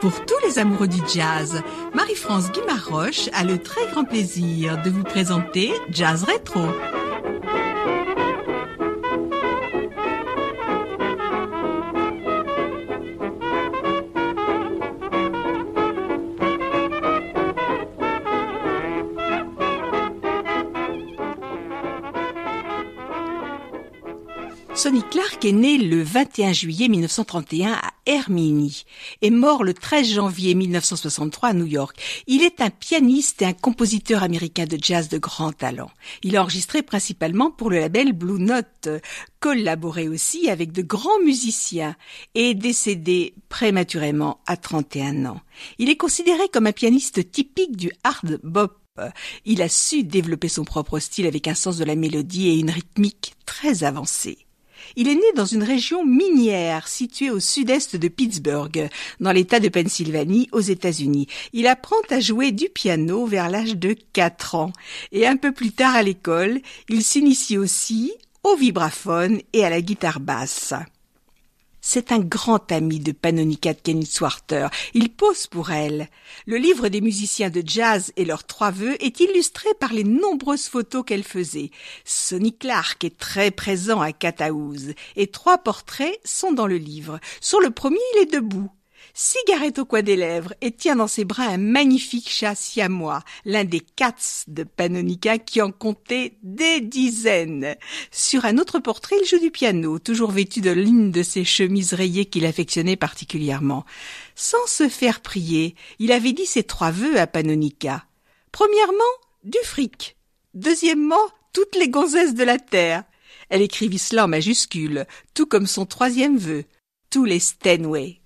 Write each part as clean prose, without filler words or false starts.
Pour tous les amoureux du jazz, Marie-France Guimaroche a le très grand plaisir de vous présenter Jazz Rétro. Sonny Clark est né le 21 juillet 1931 à Herminie et mort le 13 janvier 1963 à New York. Il est un pianiste et un compositeur américain de jazz de grand talent. Il a enregistré principalement pour le label Blue Note, collaboré aussi avec de grands musiciens et est décédé prématurément à 31 ans. Il est considéré comme un pianiste typique du hard bop. Il a su développer son propre style avec un sens de la mélodie et une rythmique très avancée. Il est né dans une région minière située au sud-est de Pittsburgh, dans l'État de Pennsylvanie, aux États-Unis. Il apprend à jouer du piano vers l'âge de 4 ans. Et un peu plus tard à l'école, il s'initie aussi au vibraphone et à la guitare basse. C'est un grand ami de Panonica de Kenny Swarter. Il pose pour elle. Le livre des musiciens de jazz et leurs 3 vœux est illustré par les nombreuses photos qu'elle faisait. Sonny Clark est très présent à Cathouse et 3 portraits sont dans le livre. Sur le premier, il est debout, cigarette au coin des lèvres et tient dans ses bras un magnifique chat siamois, l'un des cats de Panonica qui en comptait des dizaines. Sur un autre portrait, il joue du piano, toujours vêtu de l'une de ses chemises rayées qu'il affectionnait particulièrement. Sans se faire prier, il avait dit ses 3 vœux à Panonica. Premièrement, du fric. Deuxièmement, toutes les gonzesses de la terre. Elle écrivit cela en majuscule, tout comme son 3e vœu, tous les Steinway.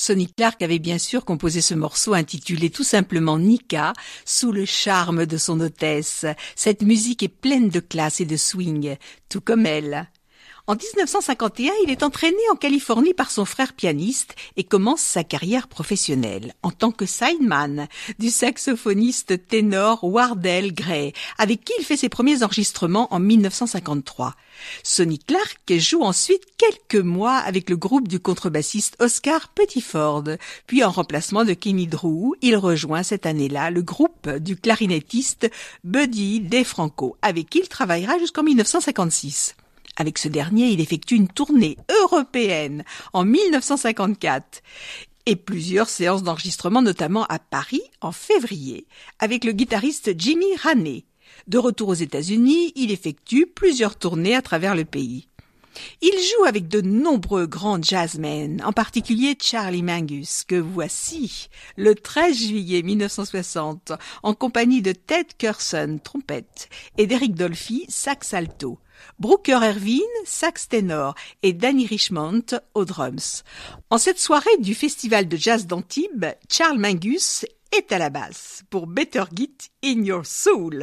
Sonny Clark avait bien sûr composé ce morceau intitulé tout simplement Nika, sous le charme de son hôtesse. Cette musique est pleine de classe et de swing, tout comme elle. En 1951, il est entraîné en Californie par son frère pianiste et commence sa carrière professionnelle en tant que sideman du saxophoniste ténor Wardell Gray, avec qui il fait ses premiers enregistrements en 1953. Sonny Clark joue ensuite quelques mois avec le groupe du contrebassiste Oscar Pettiford, puis en remplacement de Kenny Drew, il rejoint cette année-là le groupe du clarinettiste Buddy DeFranco, avec qui il travaillera jusqu'en 1956. Avec ce dernier, il effectue une tournée européenne en 1954 et plusieurs séances d'enregistrement, notamment à Paris en février, avec le guitariste Jimmy Raney. De retour aux États-Unis, il effectue plusieurs tournées à travers le pays. Il joue avec de nombreux grands jazzmen, en particulier Charlie Mingus, que voici le 13 juillet 1960, en compagnie de Ted Curson, trompette, et d'Eric Dolphy, sax alto. Brooker Ervin, sax ténor, et Danny Richmond aux drums. En cette soirée du festival de jazz d'Antibes, Charles Mingus est à la basse pour Better Get in Your Soul.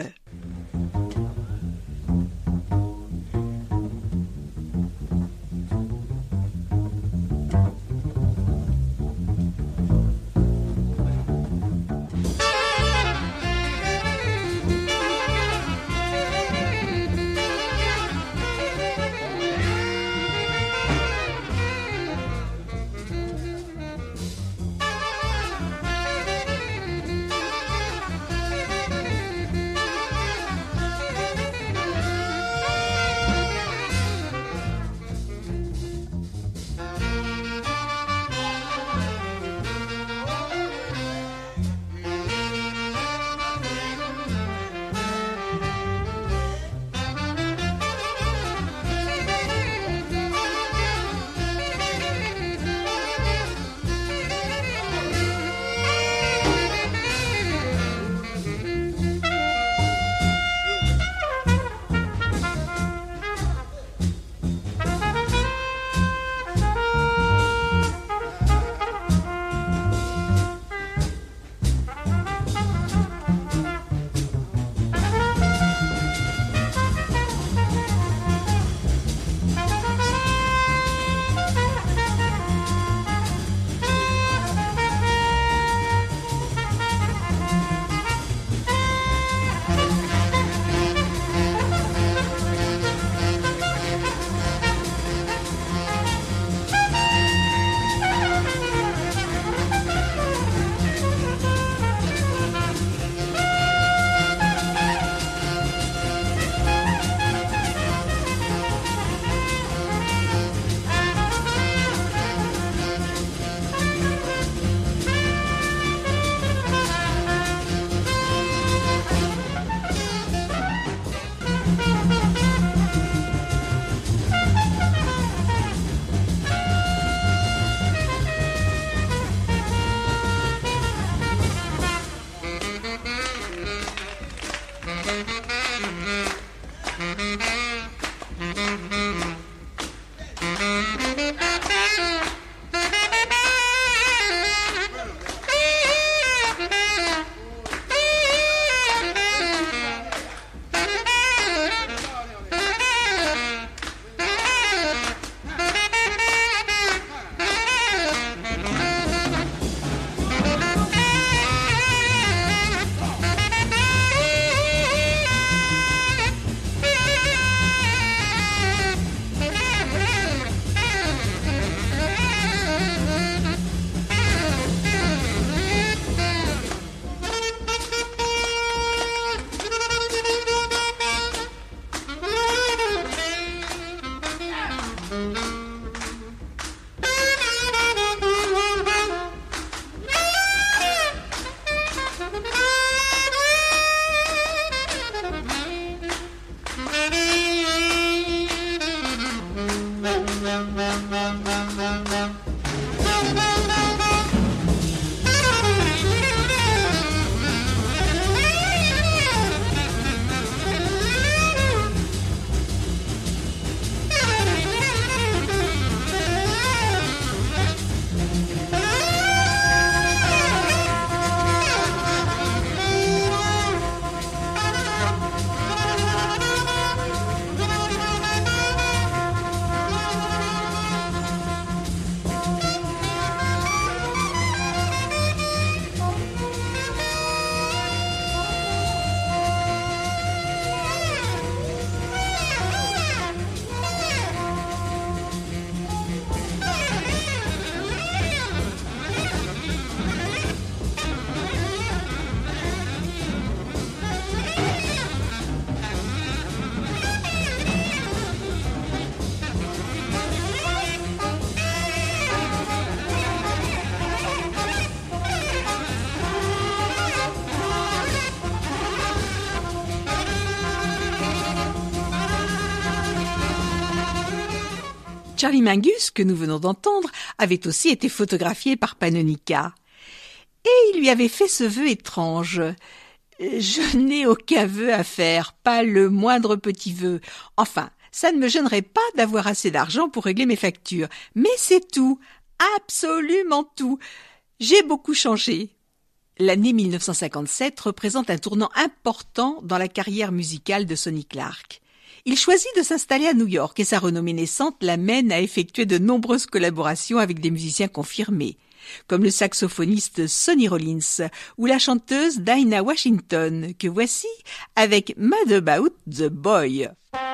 Charlie Mingus, que nous venons d'entendre, avait aussi été photographié par Panonica. Et il lui avait fait ce vœu étrange. « Je n'ai aucun vœu à faire, pas le moindre petit vœu. Enfin, ça ne me gênerait pas d'avoir assez d'argent pour régler mes factures. Mais c'est tout, absolument tout. J'ai beaucoup changé. » L'année 1957 représente un tournant important dans la carrière musicale de Sonny Clark. Il choisit de s'installer à New York et sa renommée naissante l'amène à effectuer de nombreuses collaborations avec des musiciens confirmés, comme le saxophoniste Sonny Rollins ou la chanteuse Dinah Washington, que voici avec Mad About the Boy.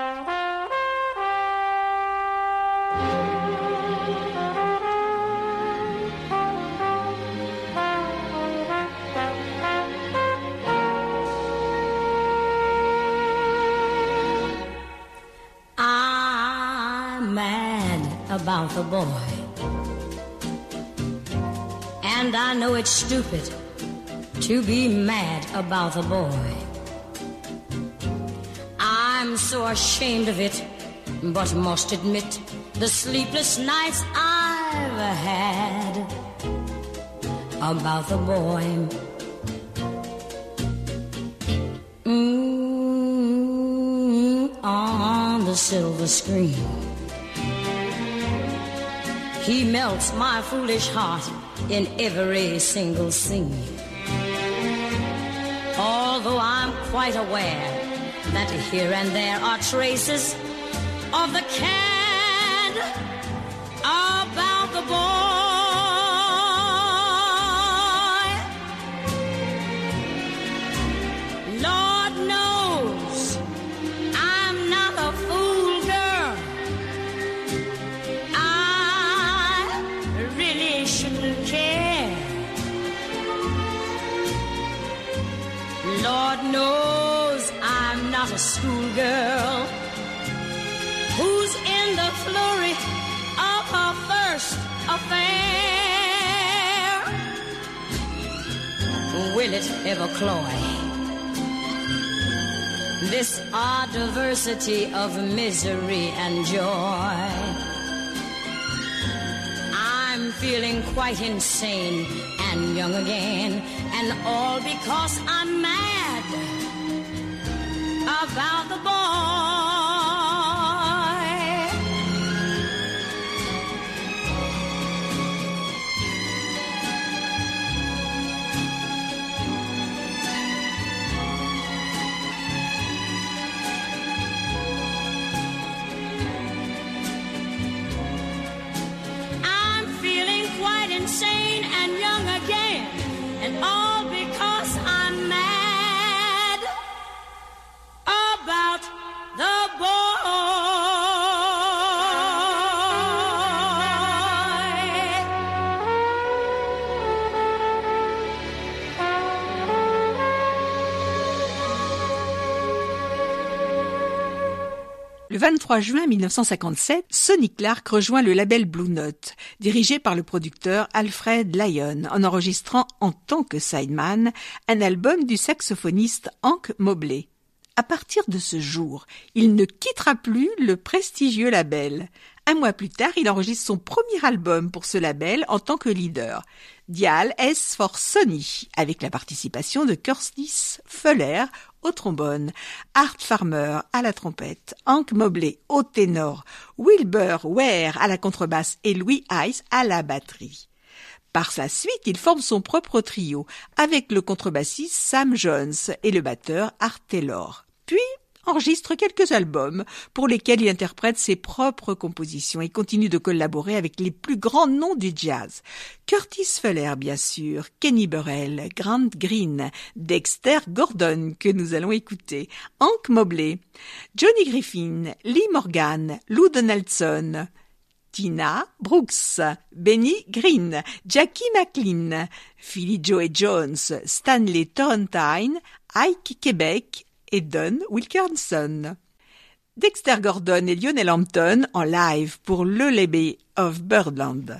About the boy, and I know it's stupid to be mad about the boy. I'm so ashamed of it, but must admit the sleepless nights I've had about the boy. On the silver screen, he melts my foolish heart in every single scene. Although I'm quite aware that here and there are traces of the cad about the boy. Lord knows I'm not a fool girl. Lord knows I'm not a schoolgirl who's in the flurry of her first affair. Will it ever cloy this odd diversity of misery and joy? I'm feeling quite insane and young again, and all because I'm mad about the boy. I'm feeling quite insane and young again, and all because I'm mad about the boy. Le 23 juin 1957, Sonny Clark rejoint le label Blue Note, dirigé par le producteur Alfred Lyon, en enregistrant en tant que sideman un album du saxophoniste Hank Mobley. À partir de ce jour, il ne quittera plus le prestigieux label. Un mois plus tard, il enregistre son premier album pour ce label en tant que leader, Dial S for Sonny, avec la participation de Curtis Fuller au trombone, Art Farmer à la trompette, Hank Mobley au ténor, Wilbur Ware à la contrebasse et Louis Hayes à la batterie. Par sa suite, il forme son propre trio avec le contrebassiste Sam Jones et le batteur Art Taylor. Puis, enregistre quelques albums pour lesquels il interprète ses propres compositions et continue de collaborer avec les plus grands noms du jazz. Curtis Fuller, bien sûr, Kenny Burrell, Grant Green, Dexter Gordon, que nous allons écouter, Hank Mobley, Johnny Griffin, Lee Morgan, Lou Donaldson, Tina Brooks, Benny Green, Jackie McLean, Philly Joe Jones, Stanley Turrentine, Ike Quebec et Don Wilkinson. Dexter Gordon et Lionel Hampton en live pour Lullaby of Birdland.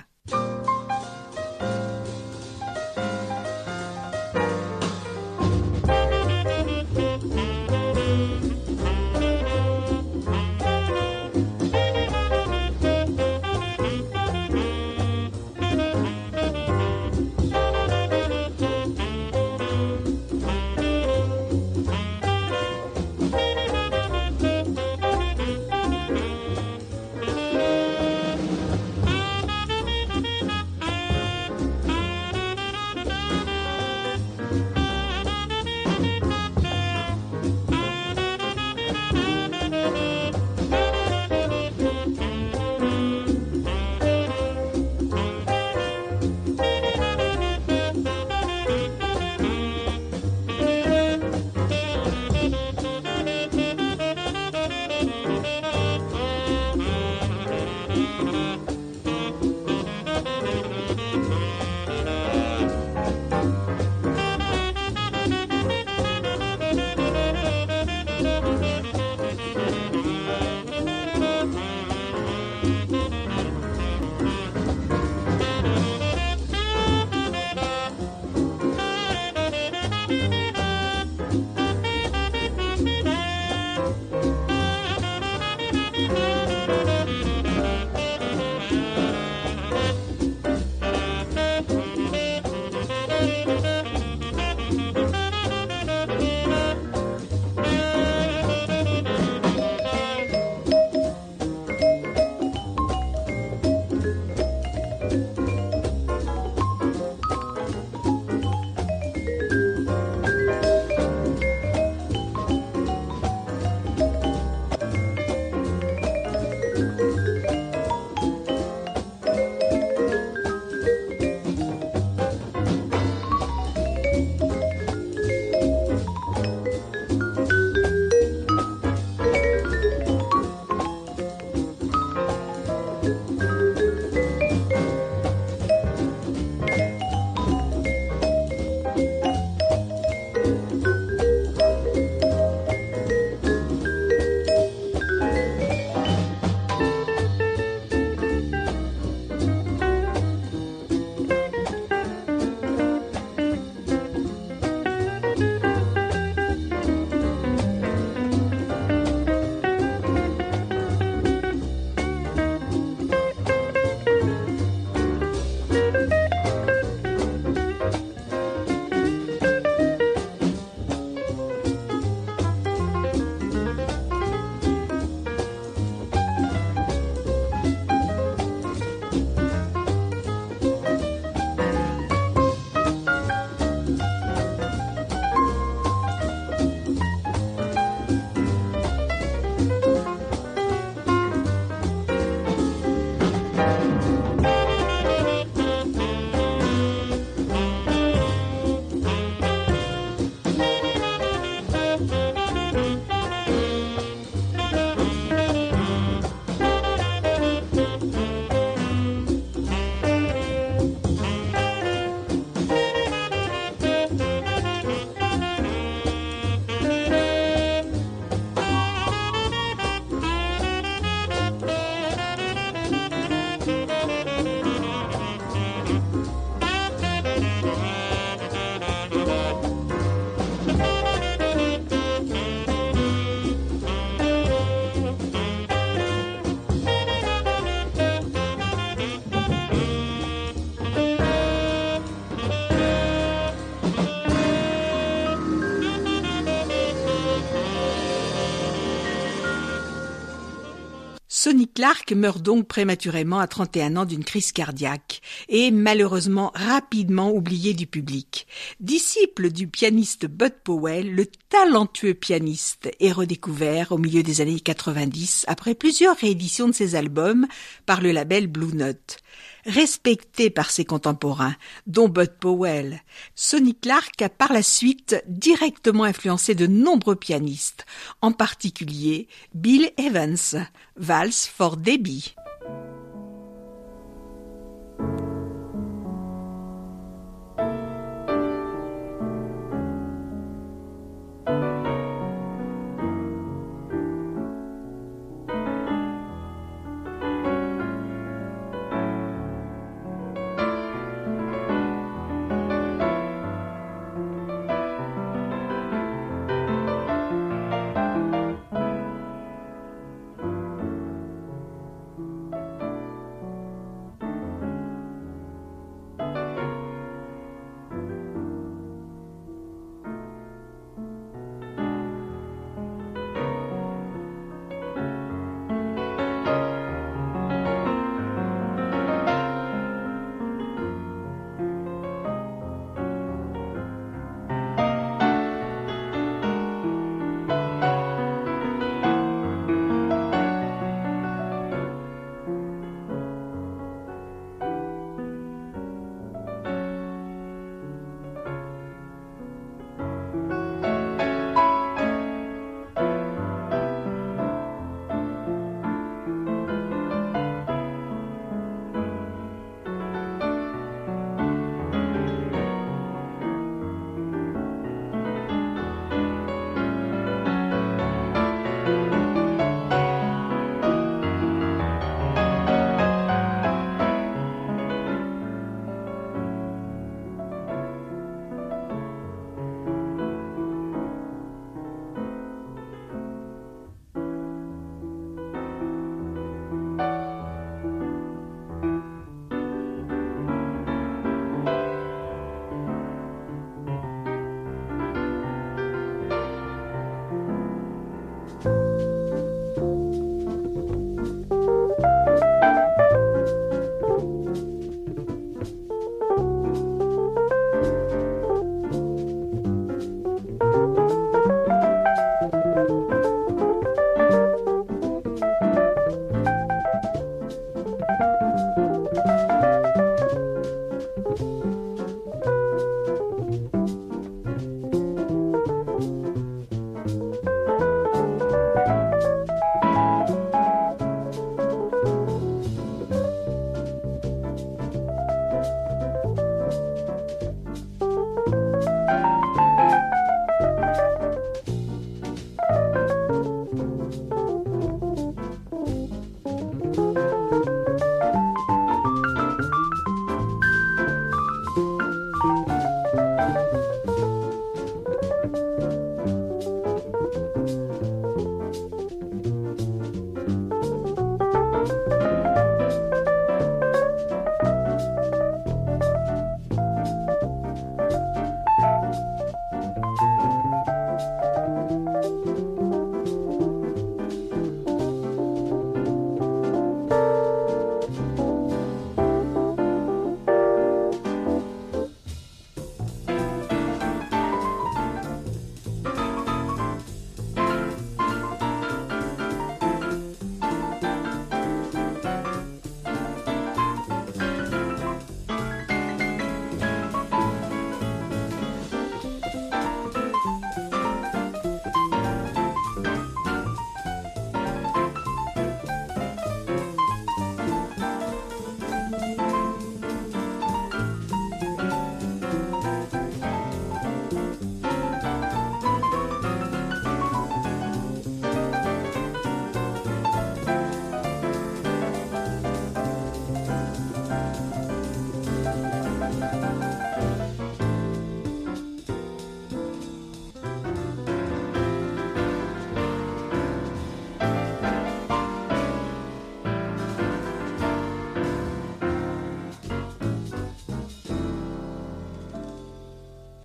Sonny Clark meurt donc prématurément à 31 ans d'une crise cardiaque et malheureusement rapidement oublié du public. Disciple du pianiste Bud Powell, le talentueux pianiste est redécouvert au milieu des années 90 après plusieurs rééditions de ses albums par le label Blue Note. Respecté par ses contemporains, dont Bud Powell, Sonny Clark a par la suite directement influencé de nombreux pianistes, en particulier Bill Evans, Valse for Debbie.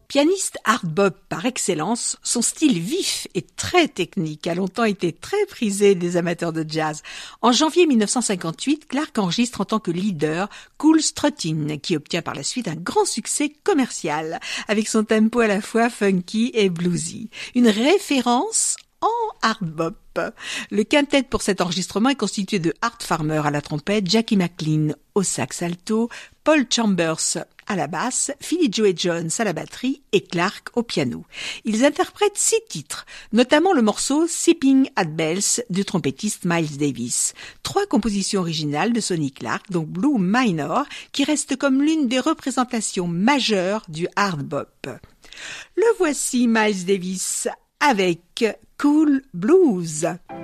Pianiste hard bop par excellence, son style vif et très technique a longtemps été très prisé des amateurs de jazz. En janvier 1958, Clark enregistre en tant que leader Cool Struttin', qui obtient par la suite un grand succès commercial, avec son tempo à la fois funky et bluesy. Une référence en hard bop. Le quintet pour cet enregistrement est constitué de Art Farmer à la trompette, Jackie McLean au sax alto, Paul Chambers à la basse, Philly Joe Jones à la batterie et Clark au piano. Ils interprètent 6 titres, notamment le morceau Sipping at Bells du trompettiste Miles Davis. 3 compositions originales de Sonny Clark, donc Blue Minor, qui reste comme l'une des représentations majeures du hard bop. Le voici Miles Davis avec Cool Blues.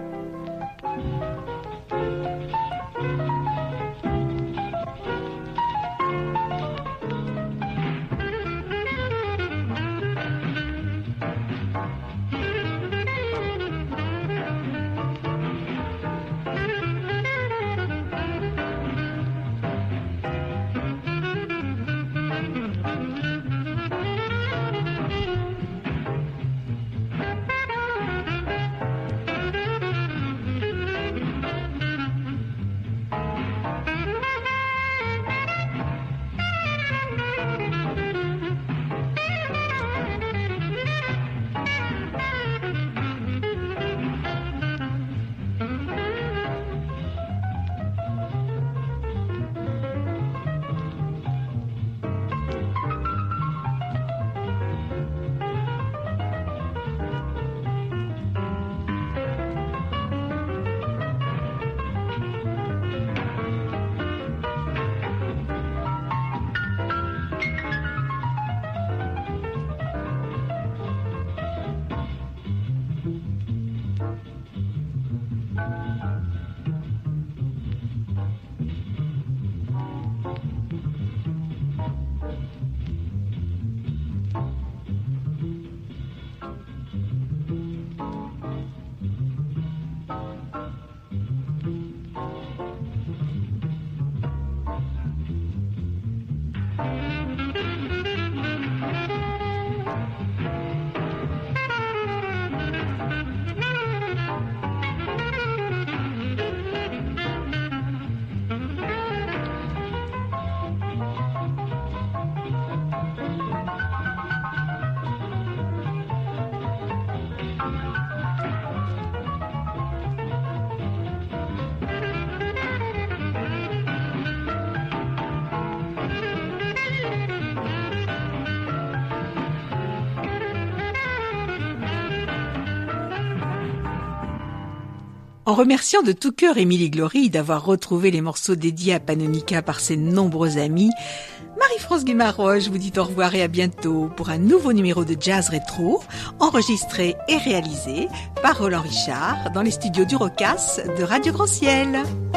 En remerciant de tout cœur Émilie Glory d'avoir retrouvé les morceaux dédiés à Panonica par ses nombreux amis, Marie-France Guémaroche vous dit au revoir et à bientôt pour un nouveau numéro de Jazz Rétro, enregistré et réalisé par Roland Richard dans les studios du Rocas de Radio Grand Ciel.